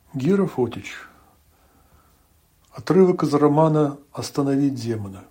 Гера Фотич. Отрывок из романа «Остановить демона».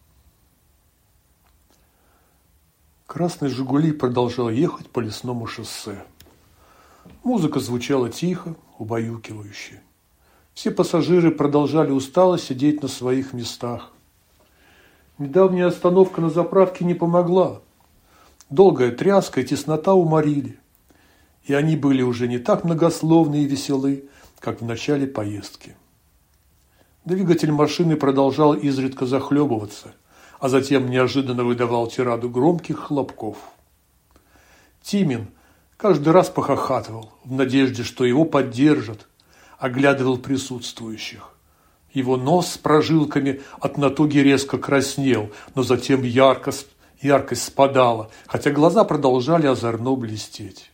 Красный «Жигули» продолжал ехать по лесному шоссе. Музыка звучала тихо, убаюкивающе. Все пассажиры продолжали устало сидеть на своих местах. Недавняя остановка на заправке не помогла. Долгая тряска и теснота уморили. И они были уже не так многословны и веселы, как в начале поездки. Двигатель машины продолжал изредка захлебываться, а затем неожиданно выдавал тираду громких хлопков. Тимин каждый раз похохатывал, в надежде, что его поддержат, оглядывал присутствующих. Его нос с прожилками от натуги резко краснел, но затем яркость спадала, хотя глаза продолжали озорно блестеть.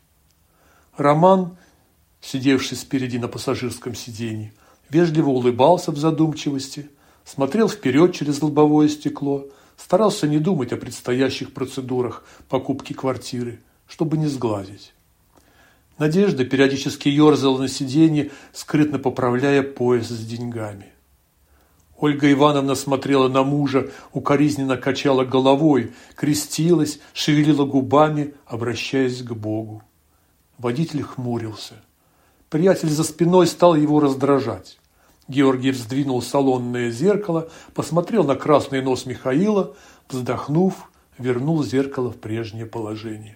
Роман, сидевший спереди на пассажирском сиденье, вежливо улыбался в задумчивости, смотрел вперед через лобовое стекло, старался не думать о предстоящих процедурах покупки квартиры, чтобы не сглазить. Надежда периодически ерзала на сиденье, скрытно поправляя пояс с деньгами. Ольга Ивановна смотрела на мужа, укоризненно качала головой, крестилась, шевелила губами, обращаясь к Богу. Водитель хмурился. Приятель за спиной стал его раздражать. Георгиев сдвинул салонное зеркало, посмотрел на красный нос Михаила, вздохнув, вернул зеркало в прежнее положение.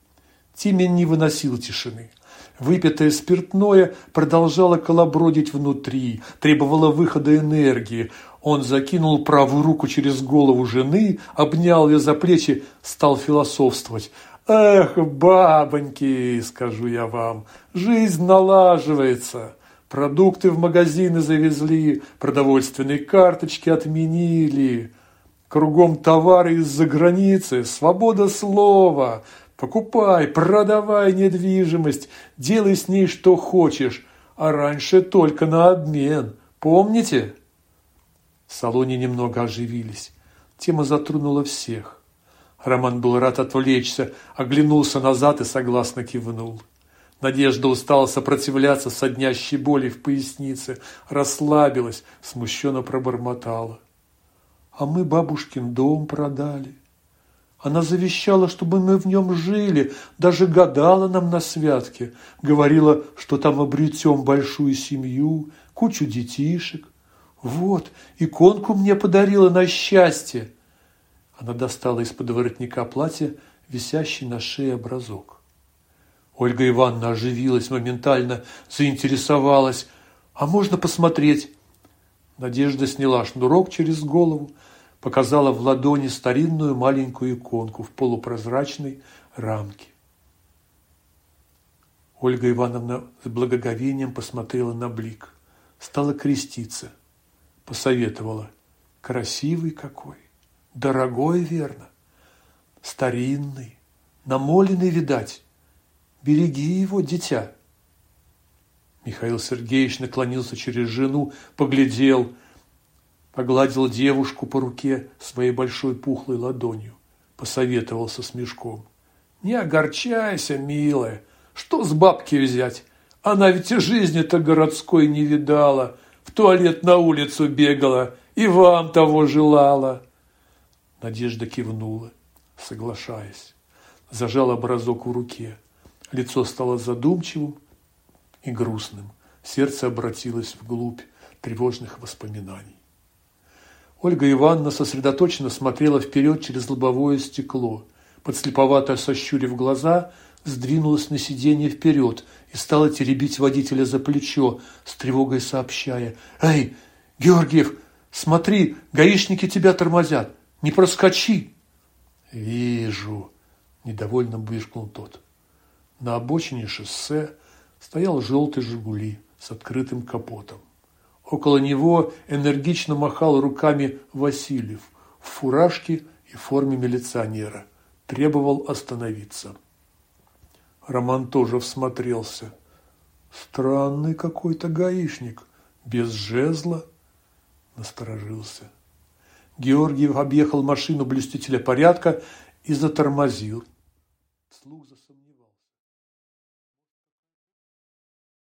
Тимин не выносил тишины. Выпитое спиртное продолжало колобродить внутри, требовало выхода энергии. Он закинул правую руку через голову жены, обнял ее за плечи, стал философствовать. «Эх, бабоньки, скажу я вам, жизнь налаживается. Продукты в магазины завезли, продовольственные карточки отменили. Кругом товары из-за границы, свобода слова. Покупай, продавай недвижимость, делай с ней что хочешь, а раньше только на обмен. Помните?» В салоне немного оживились. Тема затронула всех. Роман был рад отвлечься, оглянулся назад и согласно кивнул. Надежда устала сопротивляться соднящей боли в пояснице, расслабилась, смущенно пробормотала. «А мы бабушкин дом продали. Она завещала, чтобы мы в нем жили, даже гадала нам на святке. Говорила, что там обретем большую семью, кучу детишек. Вот, иконку мне подарила на счастье». Она достала из-под воротника платья висящий на шее образок. Ольга Ивановна оживилась, моментально заинтересовалась. «А можно посмотреть?» Надежда сняла шнурок через голову, показала в ладони старинную маленькую иконку в полупрозрачной рамке. Ольга Ивановна с благоговением посмотрела на блик, стала креститься, посоветовала. «Красивый какой! Дорогой, верно, старинный, намоленный, видать. Береги его, дитя». Михаил Сергеевич наклонился через жену, поглядел, погладил девушку по руке своей большой пухлой ладонью, посоветовал со смешком. «Не огорчайся, милая, что с бабки взять? Она ведь и жизни-то городской не видала, в туалет на улицу бегала и вам того желала». Надежда кивнула, соглашаясь, зажала образок в руке. Лицо стало задумчивым и грустным. Сердце обратилось вглубь тревожных воспоминаний. Ольга Ивановна сосредоточенно смотрела вперед через лобовое стекло. Подслеповато сощурив глаза, сдвинулась на сиденье вперед и стала теребить водителя за плечо, с тревогой сообщая. «Эй, Георгиев, смотри, гаишники тебя тормозят. Не проскочи!» «Вижу!» – недовольно быркнул тот. На обочине шоссе стоял желтый «Жигули» с открытым капотом. Около него энергично махал руками Васильев в фуражке и форме милиционера. Требовал остановиться. Роман тоже всмотрелся. Странный какой-то гаишник, без жезла. Насторожился. Георгиев объехал машину блюстителя порядка и затормозил. Вслух